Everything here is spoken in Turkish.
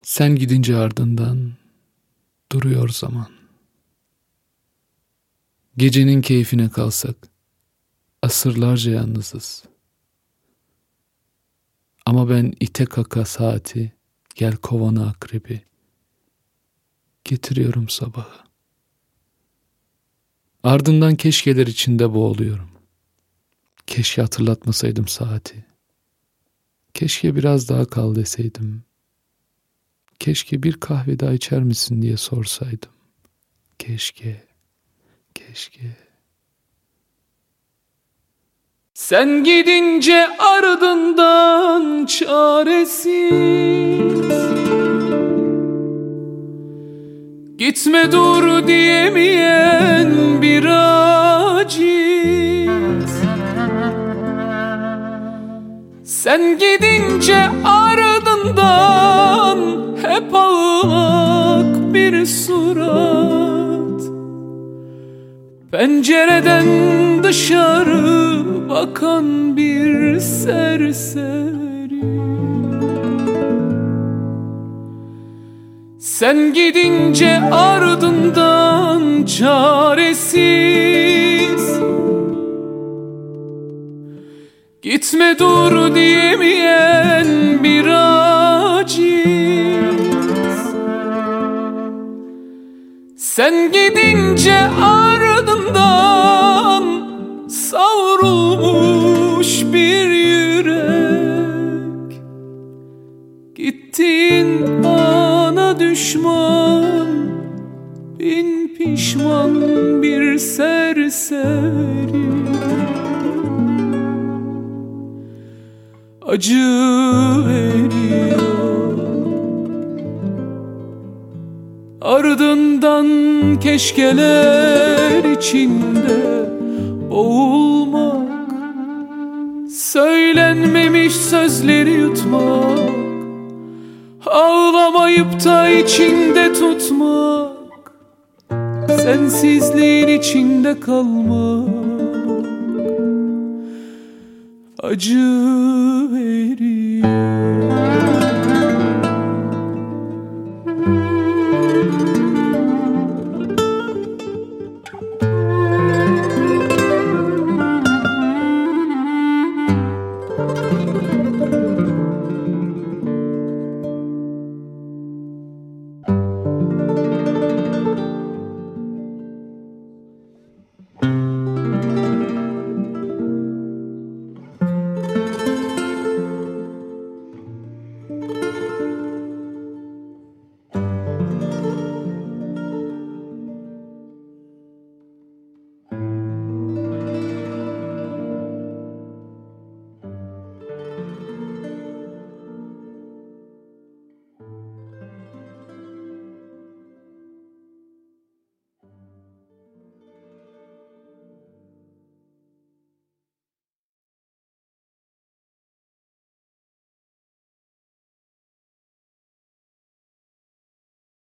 Sen gidince ardından duruyor zaman. Gecenin keyfine kalsak asırlarca yalnızız. Ama ben ite kaka saati, gel kovana akrebi, getiriyorum sabahı. Ardından keşkeler içinde boğuluyorum. Keşke hatırlatmasaydım saati. Keşke biraz daha kal deseydim. Keşke bir kahve daha içer misin diye sorsaydım. Keşke. Sen gidince ardından çaresiz, gitme dur diyemeyen bir aciz. Sen gidince ardından hep ağlak bir surat, pencereden dışarı bakan bir serseri. Sen gidince ardından çaresiz, gitme dur diyemeyen bir aciz. Sen gidince ardından savrulmuş bir yürek, gittin ana düşman, bin pişman bir serseri. Acı veriyor, ardından keşkeler içinde boğulmak, söylenmemiş sözleri yutmak, ağlamayıp da içinde tutmak, sensizliğin içinde kalmak acı verir.